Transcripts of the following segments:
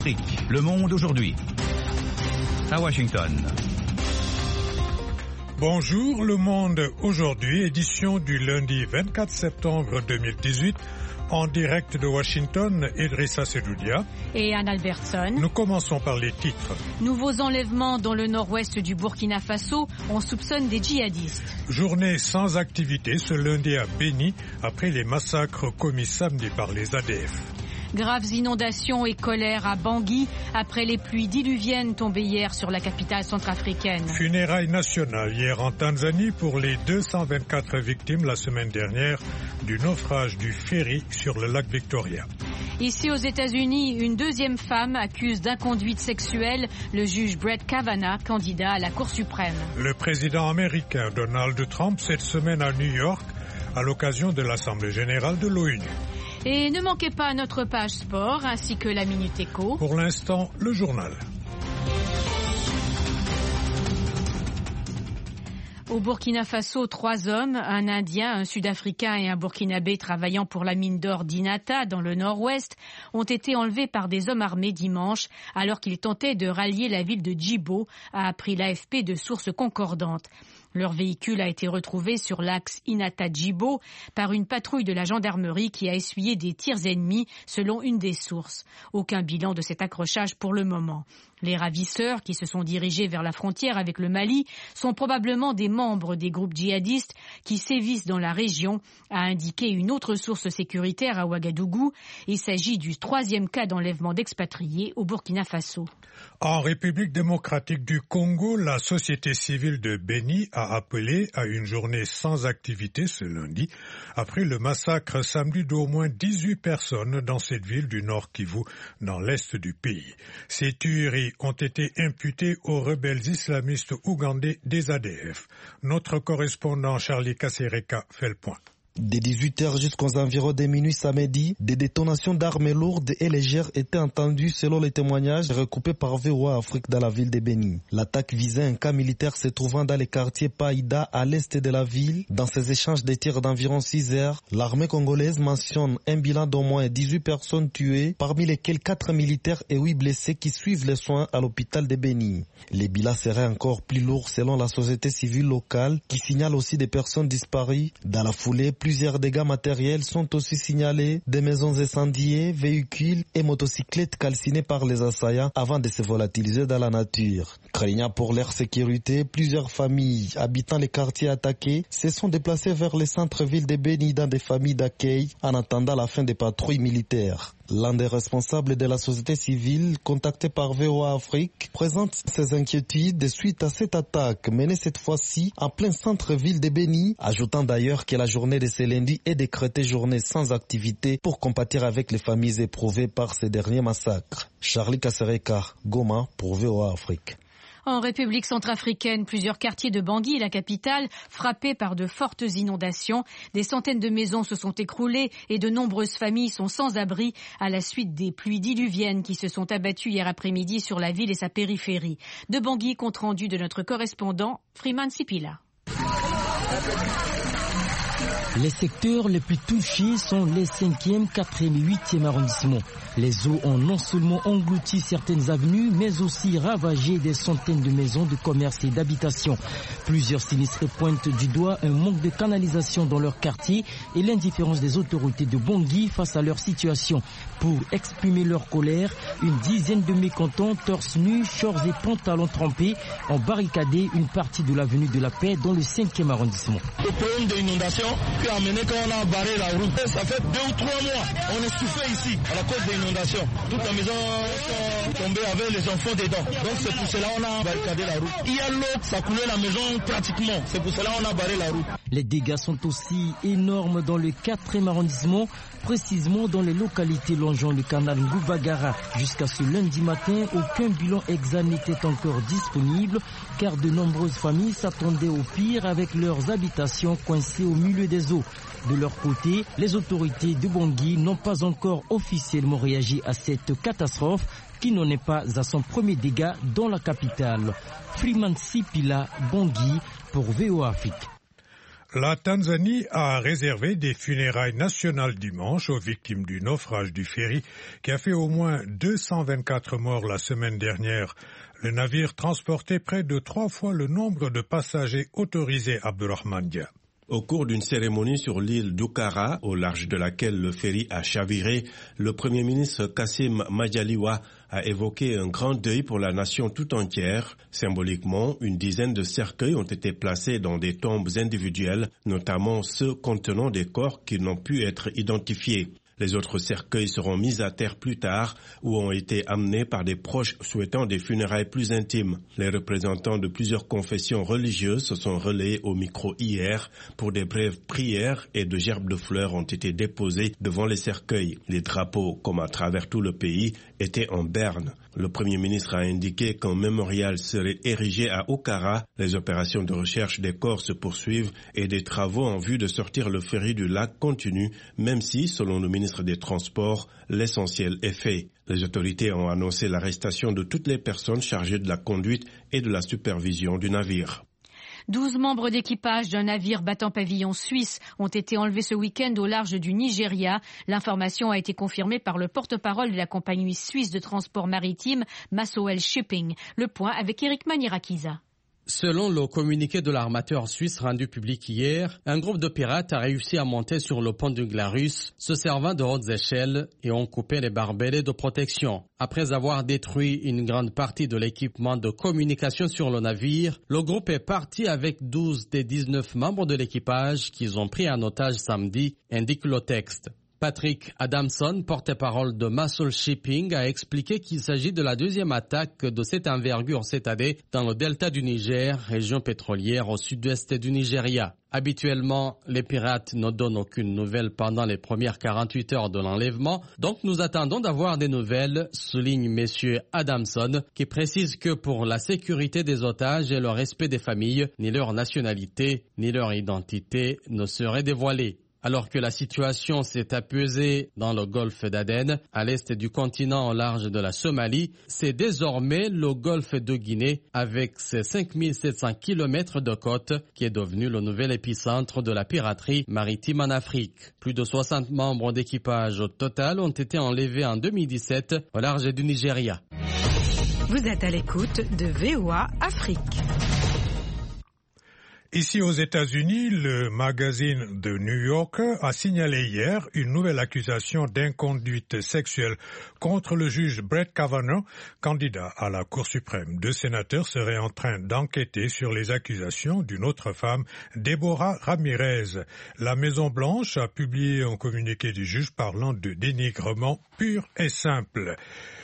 Le Monde aujourd'hui. À Washington. Bonjour, Le Monde aujourd'hui, édition du lundi 24 septembre 2018. En direct de Washington, Idrissa Sedoudia et Anne Albertson. Nous commençons par les titres. Nouveaux enlèvements dans le nord-ouest du Burkina Faso. On soupçonne des djihadistes. Journée sans activité ce lundi à Béni, après les massacres commis samedi par les ADF. Graves inondations et colère à Bangui après les pluies diluviennes tombées hier sur la capitale centrafricaine. Funérailles nationales hier en Tanzanie pour les 224 victimes la semaine dernière du naufrage du ferry sur le lac Victoria. Ici aux États-Unis, une deuxième femme accuse d'inconduite sexuelle le juge Brett Kavanaugh, candidat à la Cour suprême. Le président américain Donald Trump cette semaine à New York à l'occasion de l'Assemblée générale de l'ONU. Et ne manquez pas notre page sport ainsi que la Minute Éco. Pour l'instant, le journal. Au Burkina Faso, 3 hommes, un Indien, un Sud-Africain et un Burkinabé travaillant pour la mine d'or d'Inata dans le nord-ouest, ont été enlevés par des hommes armés dimanche alors qu'ils tentaient de rallier la ville de Djibo, a appris l'AFP de sources concordantes. Leur véhicule a été retrouvé sur l'axe Inata-Djibo par une patrouille de la gendarmerie qui a essuyé des tirs ennemis, selon une des sources. Aucun bilan de cet accrochage pour le moment. Les ravisseurs, qui se sont dirigés vers la frontière avec le Mali, sont probablement des membres des groupes djihadistes qui sévissent dans la région, a indiqué une autre source sécuritaire à Ouagadougou. Il s'agit du 3e cas d'enlèvement d'expatriés au Burkina Faso. En République démocratique du Congo, la société civile de Béni a appelé à une journée sans activité ce lundi, après le massacre samedi d'au moins 18 personnes dans cette ville du Nord Kivu, dans l'est du pays. Ces tueries ont été imputées aux rebelles islamistes ougandais des ADF. Notre correspondant Charlie Kasereka fait le point. Dès 18h jusqu'aux environs de minuit samedi, des détonations d'armes lourdes et légères étaient entendues selon les témoignages recoupés par VOA Afrique dans la ville de Béni. L'attaque visait un camp militaire se trouvant dans le quartier Païda à l'est de la ville. Dans ces échanges de tirs d'environ 6 heures, l'armée congolaise mentionne un bilan d'au moins 18 personnes tuées, parmi lesquelles 4 militaires et 8 blessés qui suivent les soins à l'hôpital de Béni. Les bilans seraient encore plus lourds selon la société civile locale qui signale aussi des personnes disparues. Dans la foulée, plusieurs dégâts matériels sont aussi signalés, des maisons incendiées, véhicules et motocyclettes calcinées par les assaillants avant de se volatiliser dans la nature. Craignant pour leur sécurité, plusieurs familles habitant les quartiers attaqués se sont déplacées vers le centre-ville de Béni dans des familles d'accueil en attendant la fin des patrouilles militaires. L'un des responsables de la société civile, contacté par VOA Afrique, présente ses inquiétudes suite à cette attaque menée cette fois-ci en plein centre-ville de Béni, ajoutant d'ailleurs que la journée de ce lundi est décrétée journée sans activité pour compatir avec les familles éprouvées par ces derniers massacres. Charlie Kasereka, Goma pour VOA Afrique. En République centrafricaine, plusieurs quartiers de Bangui, la capitale, frappés par de fortes inondations. Des centaines de maisons se sont écroulées et de nombreuses familles sont sans abri à la suite des pluies diluviennes qui se sont abattues hier après-midi sur la ville et sa périphérie. De Bangui, compte rendu de notre correspondant Freeman Sipila. Les secteurs les plus touchés sont les 5e, 4e et 8e arrondissements. Les eaux ont non seulement englouti certaines avenues, mais aussi ravagé des centaines de maisons de commerce et d'habitation. Plusieurs sinistrés pointent du doigt un manque de canalisation dans leur quartier et l'indifférence des autorités de Bangui face à leur situation. Pour exprimer leur colère, une dizaine de mécontents, torse nus, shorts et pantalons trempés, ont barricadé une partie de l'avenue de la Paix dans le 5e arrondissement. Le problème de l'inondation qui a amené quand on a barré la route, ça fait 2 ou 3 mois. On est souffert ici à la cause de l'inondation. Toutes les maisons sont tombées avec les enfants dedans. Donc c'est pour cela qu'on a barricadé la route. Il y a l'eau, ça coulait la maison pratiquement. C'est pour cela qu'on a barré la route. Les dégâts sont aussi énormes dans le 4e arrondissement, précisément dans les localités longeant le canal Ngoubagara. Jusqu'à ce lundi matin, aucun bilan exact n'était encore disponible car de nombreuses familles s'attendaient au pire avec leurs habitations coincées au milieu des eaux. De leur côté, les autorités de Bangui n'ont pas encore officiellement réagi à cette catastrophe qui n'en est pas à son premier dégât dans la capitale. Freeman Sipila, Bangui pour VOA Afrique. La Tanzanie a réservé des funérailles nationales dimanche aux victimes du naufrage du ferry qui a fait au moins 224 morts la semaine dernière. Le navire transportait près de 3 fois le nombre de passagers autorisés, Abdurrahman Dia. Au cours d'une cérémonie sur l'île d'Ukara, au large de laquelle le ferry a chaviré, le Premier ministre Kassim Majaliwa a évoqué un grand deuil pour la nation tout entière. Symboliquement, une dizaine de cercueils ont été placés dans des tombes individuelles, notamment ceux contenant des corps qui n'ont pu être identifiés. Les autres cercueils seront mis à terre plus tard ou ont été amenés par des proches souhaitant des funérailles plus intimes. Les représentants de plusieurs confessions religieuses se sont relayés au micro hier pour des brèves prières et de gerbes de fleurs ont été déposées devant les cercueils. Les drapeaux, comme à travers tout le pays, étaient en berne. Le Premier ministre a indiqué qu'un mémorial serait érigé à Okara. Les opérations de recherche des corps se poursuivent et des travaux en vue de sortir le ferry du lac continuent, même si, selon le ministre des Transports, l'essentiel est fait. Les autorités ont annoncé l'arrestation de toutes les personnes chargées de la conduite et de la supervision du navire. 12 membres d'équipage d'un navire battant pavillon suisse ont été enlevés ce week-end au large du Nigeria. L'information a été confirmée par le porte-parole de la compagnie suisse de transport maritime Massoel Shipping. Le point avec Eric Manirakiza. Selon le communiqué de l'armateur suisse rendu public hier, un groupe de pirates a réussi à monter sur le pont du Glarus, se servant de hautes échelles et ont coupé les barbelés de protection. Après avoir détruit une grande partie de l'équipement de communication sur le navire, le groupe est parti avec 12 des 19 membres de l'équipage qu'ils ont pris en otage samedi, indique le texte. Patrick Adamson, porte-parole de Massoel Shipping, a expliqué qu'il s'agit de la deuxième attaque de cette envergure cette année dans le delta du Niger, région pétrolière au sud-ouest du Nigeria. Habituellement, les pirates ne donnent aucune nouvelle pendant les premières 48 heures de l'enlèvement, donc nous attendons d'avoir des nouvelles, souligne M. Adamson, qui précise que pour la sécurité des otages et le respect des familles, ni leur nationalité, ni leur identité ne seraient dévoilées. Alors que la situation s'est apaisée dans le golfe d'Aden, à l'est du continent au large de la Somalie, c'est désormais le golfe de Guinée, avec ses 5700 km de côte, qui est devenu le nouvel épicentre de la piraterie maritime en Afrique. Plus de 60 membres d'équipage au total ont été enlevés en 2017 au large du Nigeria. Vous êtes à l'écoute de VOA Afrique. Ici aux États-Unis, le magazine The New Yorker a signalé hier une nouvelle accusation d'inconduite sexuelle contre le juge Brett Kavanaugh, candidat à la Cour suprême. 2 sénateurs seraient en train d'enquêter sur les accusations d'une autre femme, Deborah Ramirez. La Maison-Blanche a publié un communiqué du juge parlant de dénigrement pur et simple.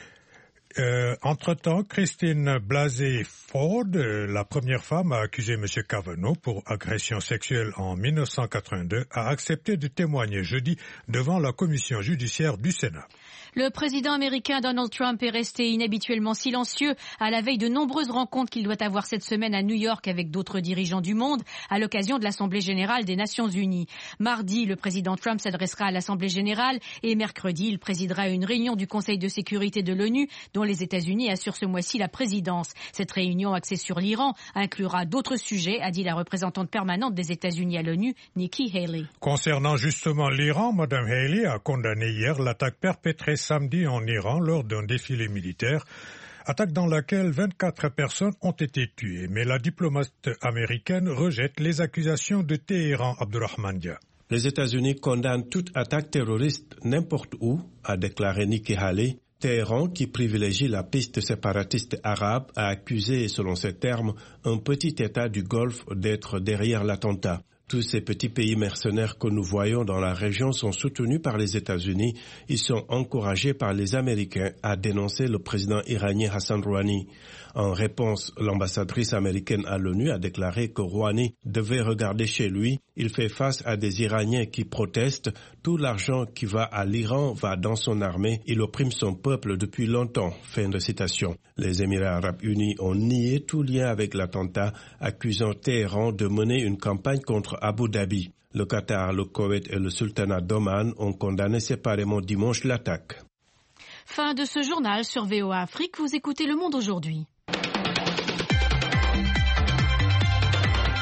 Entre-temps, Christine Blasey Ford, la première femme à accuser M. Kavanaugh pour agression sexuelle en 1982, a accepté de témoigner jeudi devant la commission judiciaire du Sénat. Le président américain Donald Trump est resté inhabituellement silencieux à la veille de nombreuses rencontres qu'il doit avoir cette semaine à New York avec d'autres dirigeants du monde à l'occasion de l'Assemblée générale des Nations unies. Mardi, le président Trump s'adressera à l'Assemblée générale et mercredi, il présidera une réunion du Conseil de sécurité de l'ONU dont les États-Unis assurent ce mois-ci la présidence. Cette réunion axée sur l'Iran inclura d'autres sujets, a dit la représentante permanente des États-Unis à l'ONU, Nikki Haley. Concernant justement l'Iran, Mme Haley a condamné hier l'attaque perpétrée samedi en Iran lors d'un défilé militaire, attaque dans laquelle 24 personnes ont été tuées. Mais la diplomate américaine rejette les accusations de Téhéran, Abdurrahman Dia. Les États-Unis condamnent toute attaque terroriste n'importe où, a déclaré Nikki Haley. Téhéran, qui privilégie la piste séparatiste arabe, a accusé, selon ses termes, un petit État du Golfe d'être derrière l'attentat. Tous ces petits pays mercenaires que nous voyons dans la région sont soutenus par les États-Unis. Ils sont encouragés par les Américains, a dénoncé le président iranien Hassan Rouhani. En réponse, l'ambassadrice américaine à l'ONU a déclaré que Rouhani devait regarder chez lui. Il fait face à des Iraniens qui protestent. Tout l'argent qui va à l'Iran va dans son armée. Il opprime son peuple depuis longtemps. Fin de citation. Les Émirats arabes unis ont nié tout lien avec l'attentat, accusant Téhéran de mener une campagne contre Abu Dhabi. Le Qatar, le Koweït et le Sultanat d'Oman ont condamné séparément dimanche l'attaque. Fin de ce journal sur VOA Afrique. Vous écoutez Le Monde aujourd'hui. La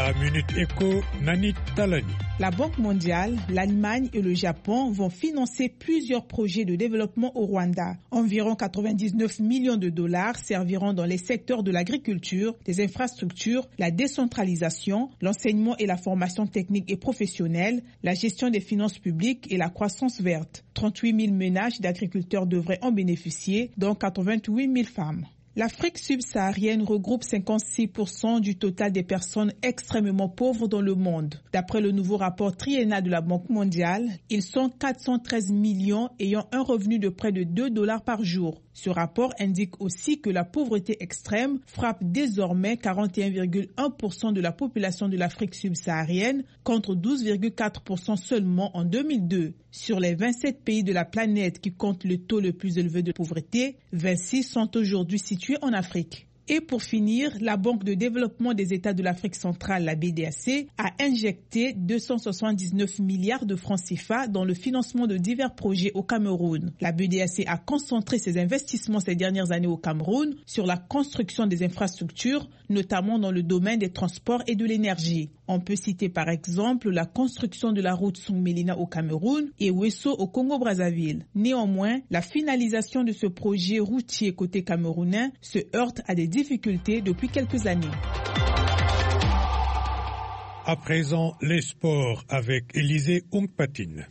La Minute Éco, Nani Talani. La Banque mondiale, l'Allemagne et le Japon vont financer plusieurs projets de développement au Rwanda. Environ 99 millions de dollars serviront dans les secteurs de l'agriculture, des infrastructures, la décentralisation, l'enseignement et la formation technique et professionnelle, la gestion des finances publiques et la croissance verte. 38 000 ménages d'agriculteurs devraient en bénéficier, dont 88 000 femmes. L'Afrique subsaharienne regroupe 56% du total des personnes extrêmement pauvres dans le monde. D'après le nouveau rapport triennal de la Banque mondiale, ils sont 413 millions ayant un revenu de près de $2 par jour. Ce rapport indique aussi que la pauvreté extrême frappe désormais 41,1% de la population de l'Afrique subsaharienne contre 12,4% seulement en 2002. Sur les 27 pays de la planète qui comptent le taux le plus élevé de pauvreté, 26 sont aujourd'hui situés en Afrique. Et pour finir, la Banque de développement des États de l'Afrique centrale, la BDAC, a injecté 279 milliards de francs CFA dans le financement de divers projets au Cameroun. La BDAC a concentré ses investissements ces dernières années au Cameroun sur la construction des infrastructures, notamment dans le domaine des transports et de l'énergie. On peut citer par exemple la construction de la route Songmelina au Cameroun et Wesso au Congo-Brazzaville. Néanmoins, la finalisation de ce projet routier côté camerounais se heurte à des difficultés depuis quelques années. À présent, les sports avec Élisée Ongpatine.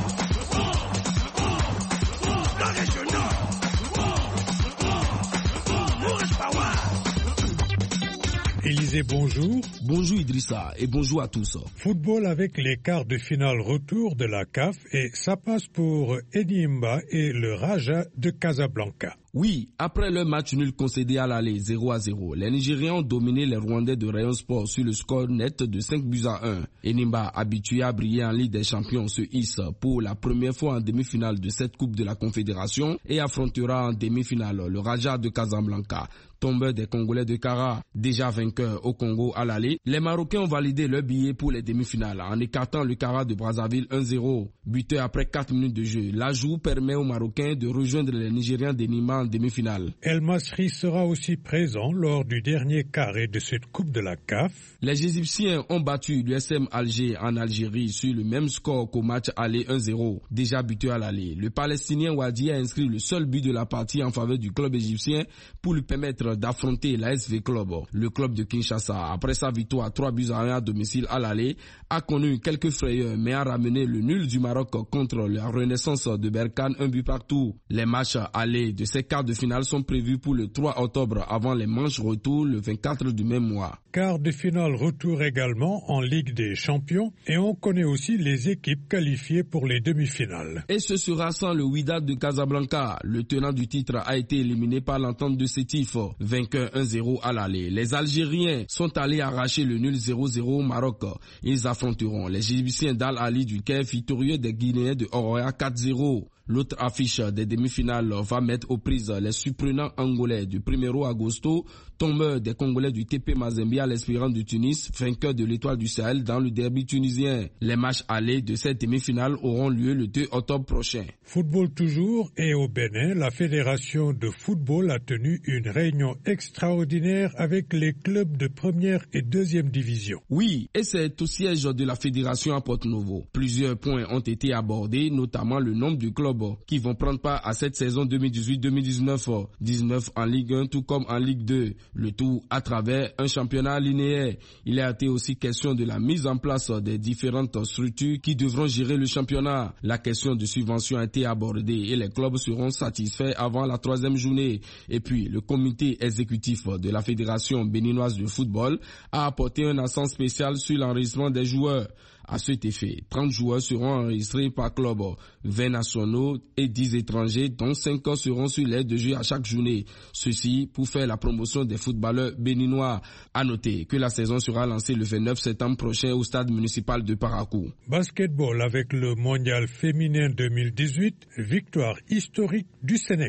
Élisée, bonjour. Bonjour Idrissa et bonjour à tous. Football avec les quarts de finale retour de la CAF et ça passe pour Enyimba et le Raja de Casablanca. Oui, après le match nul concédé à l'aller 0-0, les Nigériens ont dominé les Rwandais de Rayon Sport sur le score net de 5-1. Enyimba, habitué à briller en Ligue des Champions, se hisse pour la première fois en demi-finale de cette Coupe de la Confédération et affrontera en demi-finale le Raja de Casablanca. Tombeur des Congolais de Kara, déjà vainqueur au Congo à l'aller, les Marocains ont validé leur billet pour les demi-finales en écartant le Kara de Brazzaville 1-0. Buteur après 4 minutes de jeu, l'ajout permet aux Marocains de rejoindre les Nigérians d'Enyimba en demi-finale. El Masri sera aussi présent lors du dernier carré de cette Coupe de la CAF. Les Égyptiens ont battu l'USM Alger en Algérie sur le même score qu'au match aller 1-0, déjà buteur à l'aller. Le Palestinien Wadi a inscrit le seul but de la partie en faveur du club égyptien pour lui permettre d'affronter la SV Club. Le club de Kinshasa, après sa victoire 3-1 à domicile à l'aller, a connu quelques frayeurs mais a ramené le nul du Maroc contre la Renaissance de Berkane 1 but partout. Les matchs allés de ces quarts de finale sont prévus pour le 3 octobre avant les manches retour le 24 du même mois. Quart de finale retour également en Ligue des Champions et on connaît aussi les équipes qualifiées pour les demi-finales. Et ce sera sans le Wydad de Casablanca. Le tenant du titre a été éliminé par l'entente de Sétif, vainqueur 1-0 à l'aller. Les Algériens sont allés arracher le nul 0-0 au Maroc. Ils affronteront les Égyptiens d'Al Ali du Caire, victorieux des Guinéens de Oroya 4-0. L'autre affiche des demi-finales va mettre aux prises les surprenants Angolais du 1er agosto, tombeur des Congolais du TP Mazembe à l'Espérance de Tunis, vainqueur de l'Étoile du Sahel dans le derby tunisien. Les matchs allés de cette demi-finale auront lieu le 2 octobre prochain. Football toujours, et au Bénin, la Fédération de football a tenu une réunion extraordinaire avec les clubs de première et deuxième division. Oui, et c'est au siège de la Fédération à Porto-Novo. Plusieurs points ont été abordés, notamment le nombre de clubs qui vont prendre part à cette saison 2018-2019, 19 en Ligue 1 tout comme en Ligue 2, le tout à travers un championnat linéaire. Il a été aussi question de la mise en place des différentes structures qui devront gérer le championnat. La question de subvention a été abordée et les clubs seront satisfaits avant la 3e journée. Et puis le comité exécutif de la Fédération béninoise de football a apporté un accent spécial sur l'enregistrement des joueurs. À cet effet, 30 joueurs seront enregistrés par club, 20 nationaux et 10 étrangers, dont 5 seront sur l'aire de jeu à chaque journée. Ceci pour faire la promotion des footballeurs béninois. À noter que la saison sera lancée le 29 septembre prochain au stade municipal de Parakou. Basketball avec le mondial féminin 2018, victoire historique du Sénégal.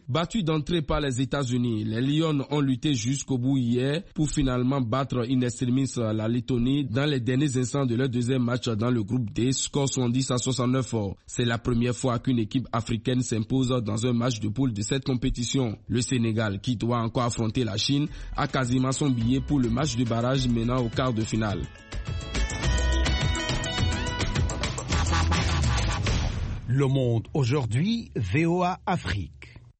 Battus d'entrée par les États-Unis, les Lions ont lutté jusqu'au bout hier pour finalement battre in extremis la Lettonie dans les derniers instants de leur deuxième match dans le groupe D, score 70-69. C'est la première fois qu'une équipe africaine s'impose dans un match de poule de cette compétition. Le Sénégal, qui doit encore affronter la Chine, a quasiment son billet pour le match de barrage menant au quart de finale. Le Monde aujourd'hui, VOA Afrique.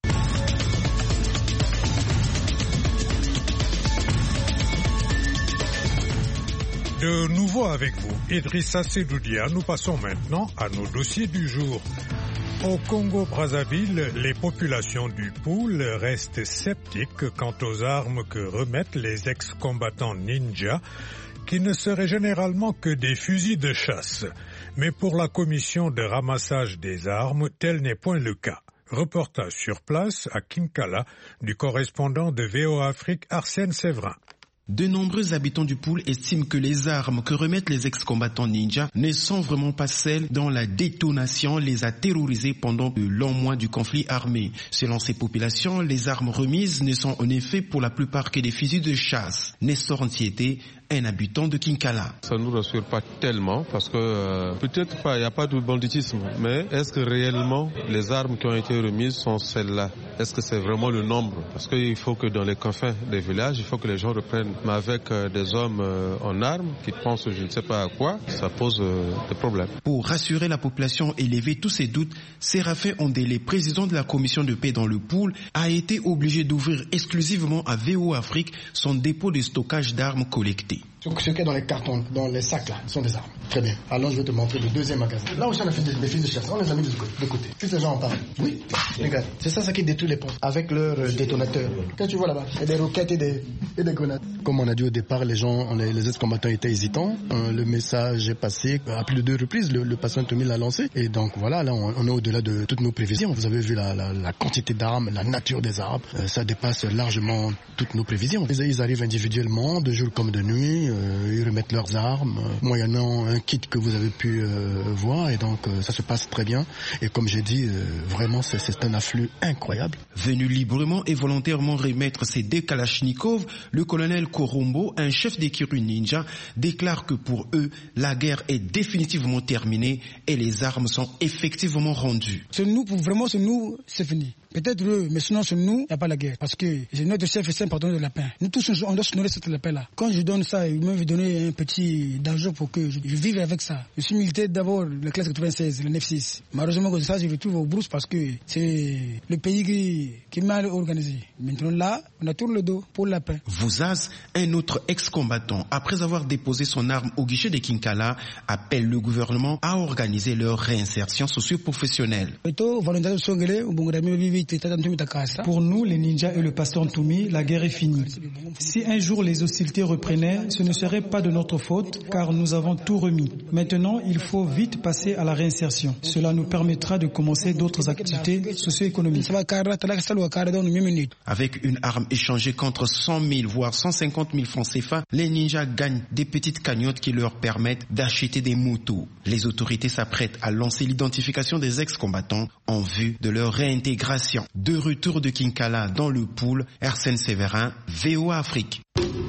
De nouveau avec vous, Idrissa Sedoudia. Nous passons maintenant à nos dossiers du jour. Au Congo-Brazzaville, les populations du Poul restent sceptiques quant aux armes que remettent les ex-combattants ninja, qui ne seraient généralement que des fusils de chasse. Mais pour la commission de ramassage des armes, tel n'est point le cas. Reportage sur place à Kinkala du correspondant de VOA Afrique Arsène Séverin. De nombreux habitants du Poul estiment que les armes que remettent les ex-combattants ninja ne sont vraiment pas celles dont la détonation les a terrorisés pendant de longs mois du conflit armé. Selon ces populations, les armes remises ne sont en effet pour la plupart que des fusils de chasse. Nestor Antiété, un habitant de Kinkala. Ça ne nous rassure pas tellement parce que peut-être pas, il n'y a pas de banditisme, mais est-ce que réellement les armes qui ont été remises sont celles-là? Est-ce que c'est vraiment le nombre? Parce qu'il faut que dans les confins des villages, il faut que les gens reprennent. Mais avec des hommes en armes qui pensent je ne sais pas à quoi, ça pose des problèmes. Pour rassurer la population et lever tous ces doutes, Séraphin Ondélé, président de la commission de paix dans le Poul, a été obligé d'ouvrir exclusivement à VOA Afrique son dépôt de stockage d'armes collectées. Ce qu'il y a dans les cartons, dans les sacs là, sont des armes. Très bien. Alors je vais te montrer le deuxième magasin. Là aussi on a fait des fusils de chasse. On les a mis de côté. Juste les gens en parlent. Oui. Regarde. C'est ça qui détruit les ponts. Avec leurs détonateurs. Qu'est-ce que tu vois là-bas? Il y a des roquettes et des grenades. Comme on a dit au départ, les ex-combattants étaient hésitants. Le message est passé à plus de 2 reprises. Le patient Tommy l'a lancé. Et donc voilà, là on est au-delà de toutes nos prévisions. Vous avez vu la quantité d'armes, la nature des armes. Ça dépasse largement toutes nos prévisions. Ils arrivent individuellement, de jour comme de nuit. Ils remettent leurs armes, moyennant un kit que vous avez pu voir, et donc ça se passe très bien. Et comme j'ai dit, vraiment c'est un afflux incroyable. Venu librement et volontairement remettre ses 2 Kalachnikov, le colonel Korombo, un chef d'écurie ninja, déclare que pour eux, la guerre est définitivement terminée et les armes sont effectivement rendues. C'est nous, c'est fini. Peut-être eux, mais sinon, sur nous, il n'y a pas la guerre. Parce que notre chef, c'est un pardon de lapin. Nous tous, on doit se nourrir cette lapin-là. Quand je donne ça, il m'a donné un petit danger pour que je vive avec ça. Je suis militaire d'abord, la classe 96, le 9-6. Malheureusement, comme ça, je me retrouve au brousse parce que c'est le pays qui est mal organisé. Maintenant, là, on a tourné le dos pour le lapin. Vouzaz, un autre ex-combattant, après avoir déposé son arme au guichet de Kinkala, appelle le gouvernement à organiser leur réinsertion socio-professionnelle. Pour nous, les ninjas et le pasteur Ntoumi, la guerre est finie. Si un jour les hostilités reprenaient, ce ne serait pas de notre faute, car nous avons tout remis. Maintenant, il faut vite passer à la réinsertion. Cela nous permettra de commencer d'autres activités socio-économiques. Avec une arme échangée contre 100 000 voire 150 000 francs CFA, les ninjas gagnent des petites cagnottes qui leur permettent d'acheter des motos. Les autorités s'apprêtent à lancer l'identification des ex-combattants en vue de leur réintégration. De retour de Kinkala dans le Poul, Arsène Séverin, VOA Afrique.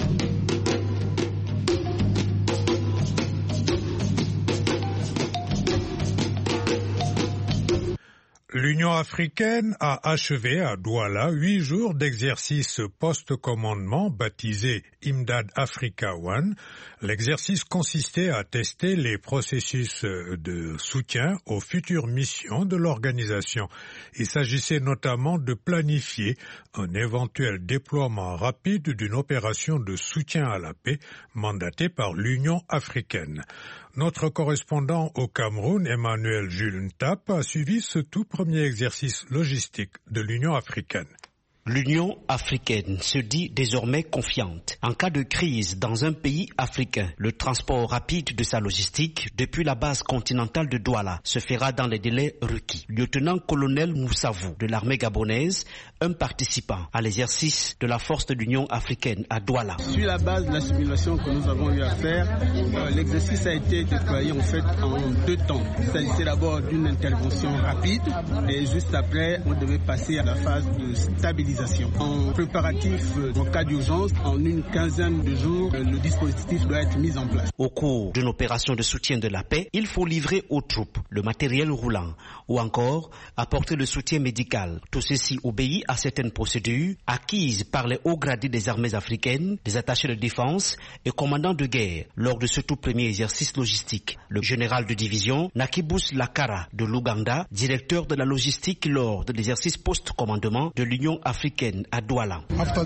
L'Union africaine a achevé à Douala 8 jours d'exercice post-commandement baptisé Imdad Africa One. L'exercice consistait à tester les processus de soutien aux futures missions de l'organisation. Il s'agissait notamment de planifier un éventuel déploiement rapide d'une opération de soutien à la paix mandatée par l'Union africaine. Notre correspondant au Cameroun, Emmanuel Jules Ntap, a suivi ce tout premier exercice logistique de l'Union africaine. L'Union africaine se dit désormais confiante. En cas de crise dans un pays africain, le transport rapide de sa logistique depuis la base continentale de Douala se fera dans les délais requis. Lieutenant-colonel Moussavou de l'armée gabonaise, un participant à l'exercice de la force de l'Union africaine à Douala. Sur la base de la simulation que nous avons eu à faire, l'exercice a été déployé en fait en 2 temps. Il s'agissait d'abord d'une intervention rapide et juste après on devait passer à la phase de stabilisation. En préparatif, en cas d'urgence, en une quinzaine de jours, le dispositif doit être mis en place. Au cours d'une opération de soutien de la paix, il faut livrer aux troupes le matériel roulant ou encore apporter le soutien médical. Tout ceci obéit à certaines procédures acquises par les hauts gradés des armées africaines, des attachés de défense et commandants de guerre lors de ce tout premier exercice logistique. Le général de division Nakibus Lakara de l'Ouganda, directeur de la logistique lors de l'exercice post-commandement de l'Union africaine à Douala.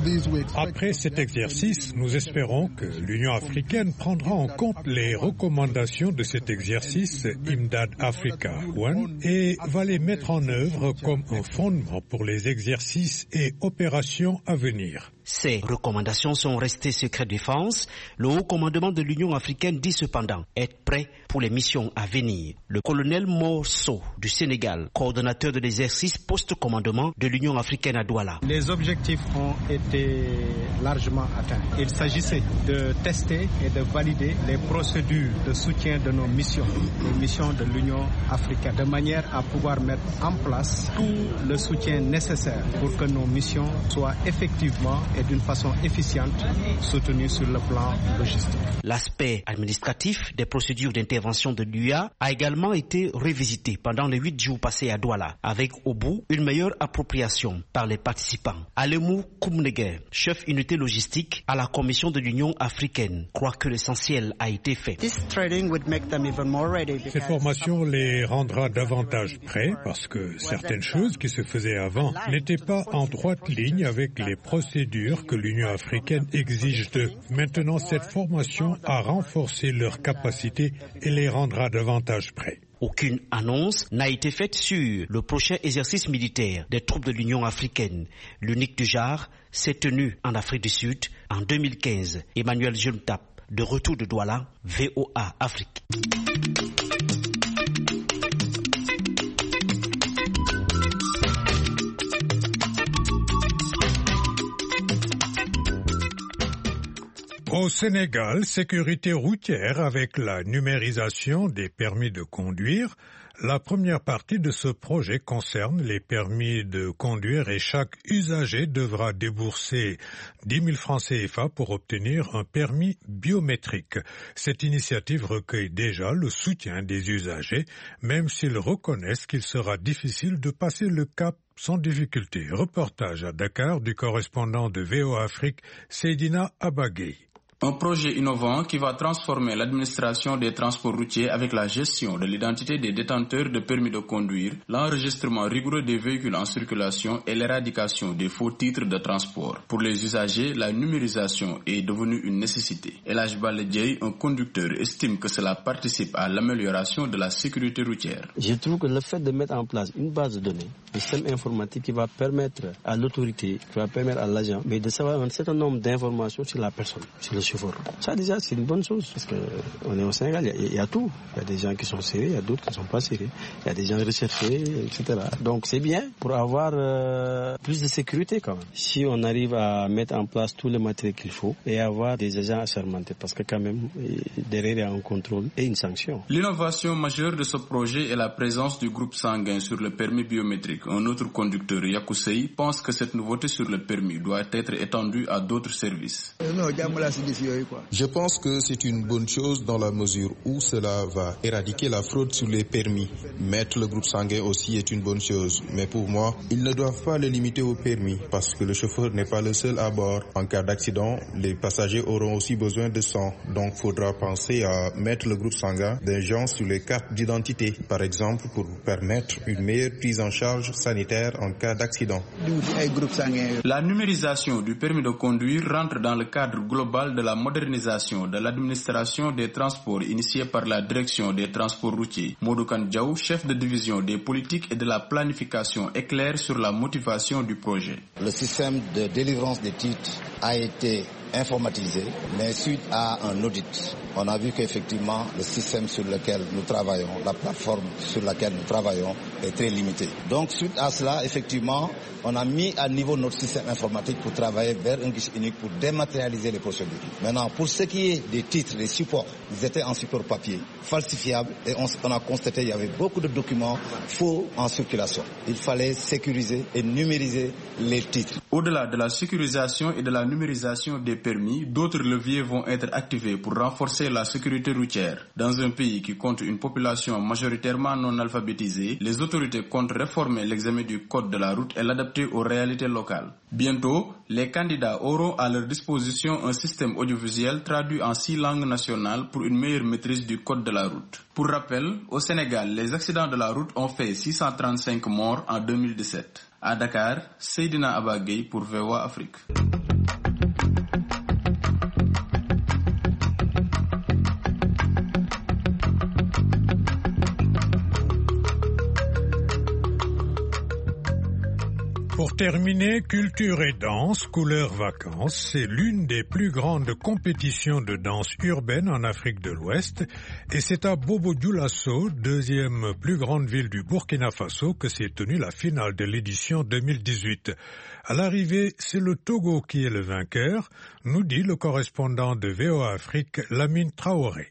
Après cet exercice, nous espérons que l'Union africaine prendra en compte les recommandations de cet exercice IMDAD Africa One et va les mettre en œuvre comme un fondement pour les exercices et opérations à venir. Ces recommandations sont restées secret défense. Le haut commandement de l'Union africaine dit cependant être prêt pour les missions à venir. Le colonel Morso du Sénégal, coordonnateur de l'exercice post-commandement de l'Union africaine à Douala. Les objectifs ont été largement atteints. Il s'agissait de tester et de valider les procédures de soutien de nos missions, les missions de l'Union africaine, de manière à pouvoir mettre en place tout le soutien nécessaire pour que nos missions soient effectivement et d'une façon efficiente soutenue sur le plan logistique. L'aspect administratif des procédures d'intervention de l'UA a également été revisité pendant les 8 jours passés à Douala, avec au bout une meilleure appropriation par les participants. Alemou Koumneguer, chef unité logistique à la Commission de l'Union africaine, croit que l'essentiel a été fait. Cette formation les rendra davantage prêts parce que certaines choses qui se faisaient avant n'étaient pas en droite ligne avec les procédures que l'Union africaine exige d'eux. Maintenant, cette formation a renforcé leurs capacités et les rendra davantage prêts. Aucune annonce n'a été faite sur le prochain exercice militaire des troupes de l'Union africaine. L'unique du genre s'est tenu en Afrique du Sud en 2015. Emmanuel Jemtap, de retour de Douala, VOA Afrique. Au Sénégal, sécurité routière avec la numérisation des permis de conduire. La première partie de ce projet concerne les permis de conduire et chaque usager devra débourser 10 000 francs CFA pour obtenir un permis biométrique. Cette initiative recueille déjà le soutien des usagers, même s'ils reconnaissent qu'il sera difficile de passer le cap sans difficulté. Reportage à Dakar du correspondant de VOA Afrique, Seydina Abagay. Un projet innovant qui va transformer l'administration des transports routiers avec la gestion de l'identité des détenteurs de permis de conduire, l'enregistrement rigoureux des véhicules en circulation et l'éradication des faux titres de transport. Pour les usagers, la numérisation est devenue une nécessité. Elhaj Baledjei, un conducteur, estime que cela participe à l'amélioration de la sécurité routière. Je trouve que le fait de mettre en place une base de données, un système informatique qui va permettre à l'autorité, qui va permettre à l'agent, mais de savoir un certain nombre d'informations sur la personne, sur le chauffeur. Ça déjà c'est une bonne chose parce qu'on est au Sénégal, il y a tout. Il y a des gens qui sont sérieux, il y a d'autres qui ne sont pas sérieux. Il y a des gens recherchés, etc. Donc c'est bien pour avoir plus de sécurité quand même. Si on arrive à mettre en place tout le matériel qu'il faut et avoir des agents assermentés parce que quand même derrière il y a un contrôle et une sanction. L'innovation majeure de ce projet est la présence du groupe sanguin sur le permis biométrique. Un autre conducteur, Yakousei, pense que cette nouveauté sur le permis doit être étendue à d'autres services. Je pense que c'est une bonne chose dans la mesure où cela va éradiquer la fraude sur les permis. Mettre le groupe sanguin aussi est une bonne chose. Mais pour moi, ils ne doivent pas le limiter au permis parce que le chauffeur n'est pas le seul à bord. En cas d'accident, les passagers auront aussi besoin de sang. Donc, il faudra penser à mettre le groupe sanguin d'un genre sur les cartes d'identité, par exemple, pour permettre une meilleure prise en charge sanitaire en cas d'accident. La numérisation du permis de conduire rentre dans le cadre global de la la modernisation de l'administration des transports initiée par la direction des transports routiers. Modoukan Diaw, chef de division des politiques et de la planification, éclaire sur la motivation du projet. Le système de délivrance des titres a été informatisé, mais suite à un audit, on a vu qu'effectivement le système sur lequel nous travaillons, la plateforme sur laquelle nous travaillons est très limité. Donc suite à cela, effectivement, on a mis à niveau notre système informatique pour travailler vers un guichet unique pour dématérialiser les procédures. Maintenant, pour ce qui est des titres, des supports, ils étaient en support papier, falsifiables, et on a constaté qu'il y avait beaucoup de documents faux en circulation. Il fallait sécuriser et numériser les titres. Au-delà de la sécurisation et de la numérisation des permis, d'autres leviers vont être activés pour renforcer la sécurité routière. Dans un pays qui compte une population majoritairement non alphabétisée, les autorités comptent réformer l'examen du code de la route et l'adapter aux réalités locales. Bientôt, les candidats auront à leur disposition un système audiovisuel traduit en 6 langues nationales pour une meilleure maîtrise du code de la route. Pour rappel, au Sénégal, les accidents de la route ont fait 635 morts en 2017. À Dakar, Seydina Abagay pour VOA Afrique. Pour terminer, culture et danse, couleur vacances, c'est l'une des plus grandes compétitions de danse urbaine en Afrique de l'Ouest et c'est à Bobo-Dioulasso, deuxième plus grande ville du Burkina Faso, que s'est tenue la finale de l'édition 2018. À l'arrivée, c'est le Togo qui est le vainqueur, nous dit le correspondant de VOA Afrique, Lamine Traoré.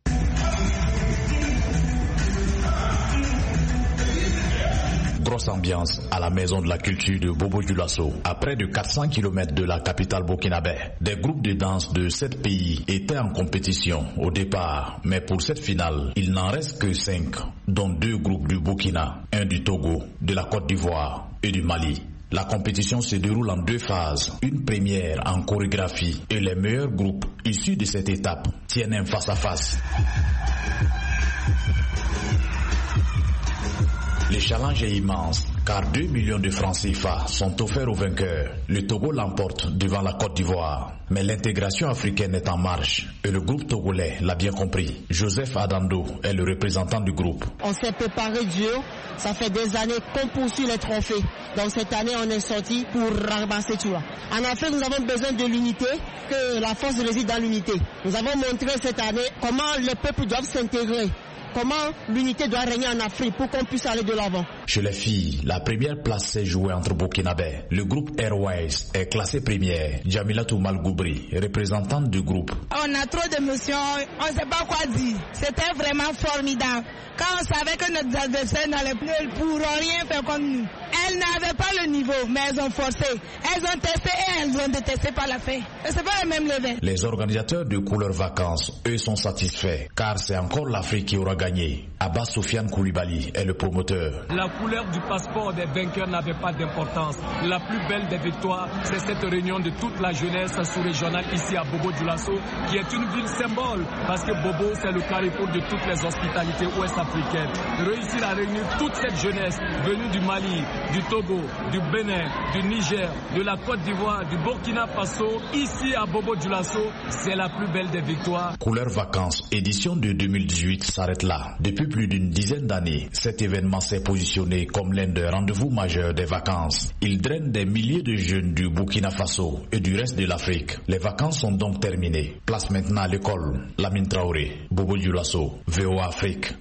Grosse ambiance à la maison de la culture de Bobo-Dioulasso. À près de 400 km de la capitale burkinabé, des groupes de danse de 7 pays étaient en compétition au départ. Mais pour cette finale, il n'en reste que 5, dont 2 groupes du Burkina, un du Togo, de la Côte d'Ivoire et du Mali. La compétition se déroule en 2 phases, une première en chorégraphie et les meilleurs groupes issus de cette étape tiennent un face-à-face. Le challenge est immense car 2 millions de francs CFA sont offerts aux vainqueurs. Le Togo l'emporte devant la Côte d'Ivoire. Mais l'intégration africaine est en marche et le groupe togolais l'a bien compris. Joseph Adando est le représentant du groupe. On s'est préparé dur, ça fait des années qu'on poursuit les trophées. Donc cette année on est sorti pour ramasser tout là. En Afrique nous avons besoin de l'unité, que la force réside dans l'unité. Nous avons montré cette année comment les peuples doivent s'intégrer. Comment l'unité doit régner en Afrique pour qu'on puisse aller de l'avant. Chez les filles, la première place s'est jouée entre burkinabés. Le groupe Airways est classé première. Jamilatou Malgoubri, représentante du groupe. On a trop d'émotions, on ne sait pas quoi dire. C'était vraiment formidable. Quand on savait que nos adversaires n'allaient plus, elles ne pourront rien faire comme nous. Elles n'avaient pas le niveau, mais elles ont forcé. Elles ont testé et elles ont détesté par la fin. Et c'est pas le même level. Les organisateurs de Couleur Vacances, eux, sont satisfaits, car c'est encore l'Afrique qui aura gagné. Abbas Soufiane Koulibaly est le promoteur. La couleur du passeport des vainqueurs n'avait pas d'importance. La plus belle des victoires, c'est cette réunion de toute la jeunesse sous-régionale ici à Bobo-Dioulasso, qui est une ville symbole, parce que Bobo, c'est le carrefour de toutes les hospitalités ouest-africaines. Réussir à réunir toute cette jeunesse venue du Mali, du Togo, du Bénin, du Niger, de la Côte d'Ivoire, du Burkina Faso, ici à Bobo-Dioulasso, c'est la plus belle des victoires. Couleur Vacances, édition de 2018 s'arrête là. Depuis plus d'une dizaine d'années, cet événement s'est positionné comme l'un des rendez-vous majeurs des vacances. Il draine des milliers de jeunes du Burkina Faso et du reste de l'Afrique. Les vacances sont donc terminées. Place maintenant à l'école. Lamine Traoré, Bobo-Dioulasso, VOA Afrique.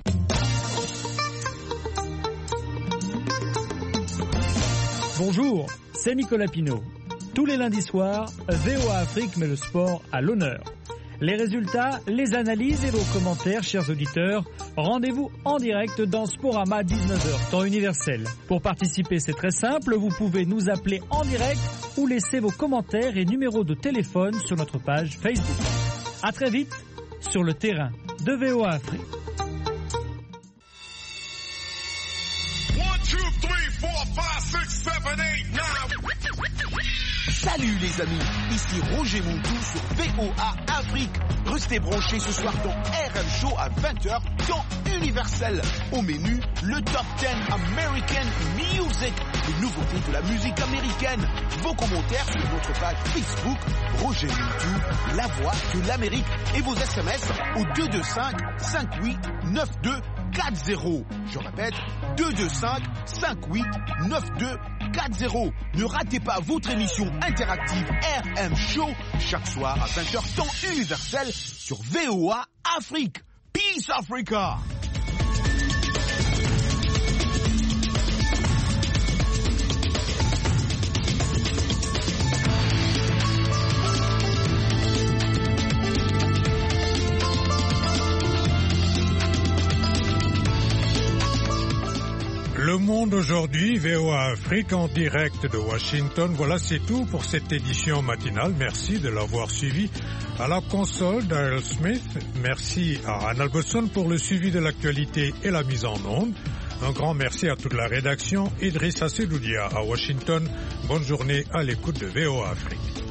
Bonjour, c'est Nicolas Pinault. Tous les lundis soirs, VOA Afrique met le sport à l'honneur. Les résultats, les analyses et vos commentaires, chers auditeurs, rendez-vous en direct dans Sporama 19h, temps universel. Pour participer, c'est très simple, vous pouvez nous appeler en direct ou laisser vos commentaires et numéros de téléphone sur notre page Facebook. À très vite sur le terrain de VOA Afrique. 1, 2, 3, 4, 5, 6, 7, 8, 9. Salut les amis, ici Roger Montou sur VOA Afrique. Restez branchés ce soir dans RM Show à 20h dans universel. Au menu, le Top 10 American Music, les nouveautés de la musique américaine. Vos commentaires sur notre page Facebook, Roger Mintou, la voix de l'Amérique, et vos SMS au 225 58 92 40. Je répète, 225 58 92 40. Ne ratez pas votre émission interactive RM Show chaque soir à 20h temps universel sur VOA Afrique. Peace Africa! Le Monde aujourd'hui, VOA Afrique en direct de Washington. Voilà, c'est tout pour cette édition matinale. Merci de l'avoir suivi. À la console, Daryl Smith. Merci à Anna Albertson pour le suivi de l'actualité et la mise en onde. Un grand merci à toute la rédaction. Idrissa Sedoudia à Washington. Bonne journée à l'écoute de VOA Afrique.